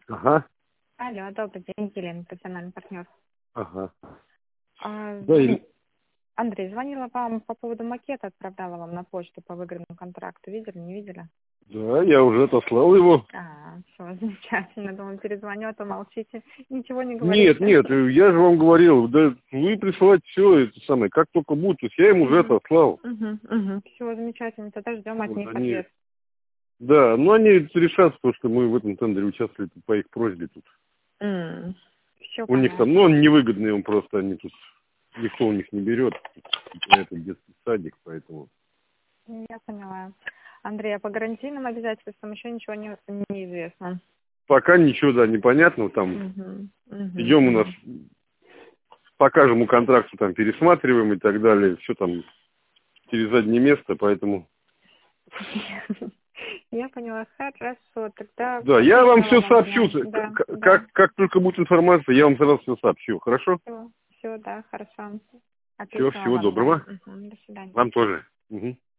Ага, Алло, добрый день, Елена, профессиональный партнер. ага. А, Да, Андрей, звонила вам по поводу макета, отправляла вам на почту по выигранному контракту. Видели, не видели? да, я уже отослал его. Все, замечательно. Думаю, перезвоню, а то молчите, ничего не Нет, говорите. нет, я же вам говорил, да вы присылайте все это самое, как только будет, то есть я им уже отослал. Все, замечательно. Тогда ждем от Вот них они, ответ. да, но они решат, потому что мы в этом тендере участвовали по их просьбе тут. Все У них там, ну, понятно. он невыгодный, он просто, они тут, никто у них не берет, это детский садик, поэтому. Я поняла. Андрей, а по гарантийным обязательствам еще ничего не известно. Пока ничего, да, непонятного, там, идем у нас, покажем у контракта, там, пересматриваем и так далее, все там через заднее место, поэтому. Я поняла, хорошо, тогда Да, я вам приятного все вам сообщу, дня. Да, да, как только будет информация, я вам сразу все сообщу, хорошо? все, да, хорошо. Все, Отличного всего вам дня. доброго, До свидания. вам тоже. Мгм.